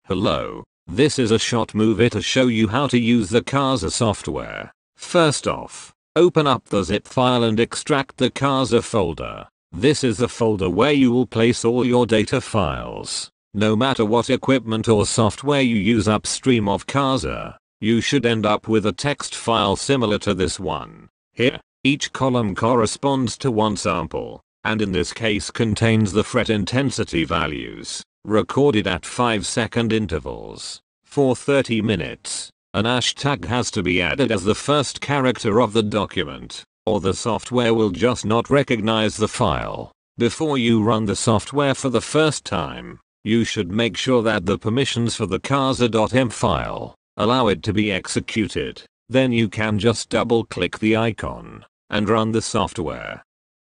Hello, this is a short movie to show you how to use the Kazaa software. First off, open up the zip file and extract the Kazaa folder. This is the folder where you will place all your data files. No matter what equipment or software you use upstream of Kazaa, you should end up with a text file similar to this one. Here, each column corresponds to one sample, and in this case contains the fret intensity values, recorded at 5-second intervals. For 30 minutes, an hashtag has to be added as the first character of the document, or the software will just not recognize the file. Before you run the software for the first time, you should make sure that the permissions for the kazaa.m file allow it to be executed. Then you can just double-click the icon and run the software.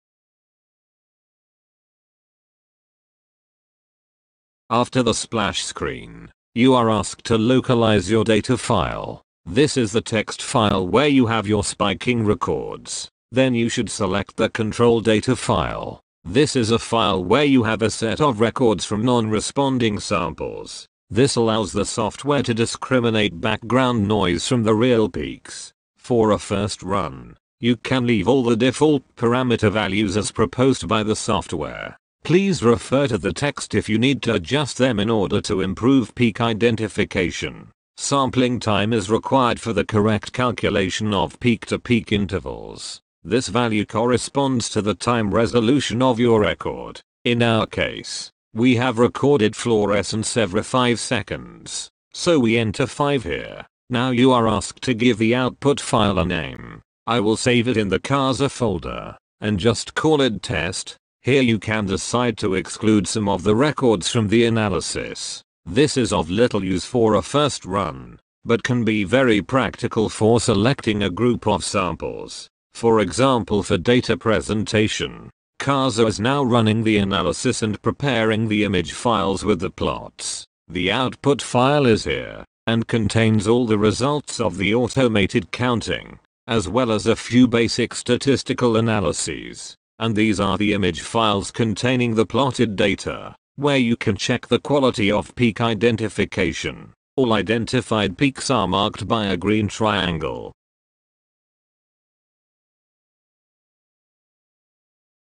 After the splash screen, you are asked to localize your data file. This is the text file where you have your spiking records. Then you should select the control data file. This is a file where you have a set of records from non-responding samples. This allows the software to discriminate background noise from the real peaks. For a first run, you can leave all the default parameter values as proposed by the software. Please refer to the text if you need to adjust them in order to improve peak identification. Sampling time is required for the correct calculation of peak-to-peak intervals. This value corresponds to the time resolution of your record. In our case, we have recorded fluorescence every 5 seconds, so we enter 5 here. Now you are asked to give the output file a name. I will save it in the Kazaa folder, and just call it test. Here you can decide to exclude some of the records from the analysis. This is of little use for a first run, but can be very practical for selecting a group of samples. For example, for data presentation, Kazaa is now running the analysis and preparing the image files with the plots. The output file is here, and contains all the results of the automated counting, as well as a few basic statistical analyses. And these are the image files containing the plotted data, where you can check the quality of peak identification. All identified peaks are marked by a green triangle.